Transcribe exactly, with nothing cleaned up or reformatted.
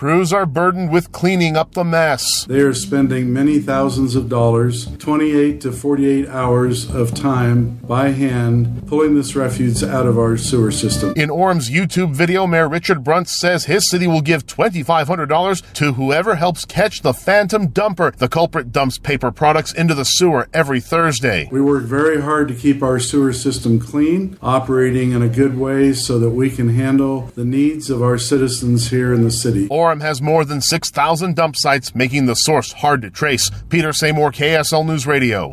crews are burdened with cleaning up the mess. They are spending many thousands of dollars, twenty-eight to forty-eight hours of time by hand, pulling this refuse out of our sewer system. In Orem's YouTube video, Mayor Richard Brunt says his city will give twenty-five hundred dollars to whoever helps catch the phantom dumper. The culprit dumps paper products into the sewer every Thursday. We work very hard to keep our sewer system clean, operating in a good way so that we can handle the needs of our citizens here in the city. Orem has more than six thousand dump sites, making the source hard to trace. Peter Seymour, K S L News Radio.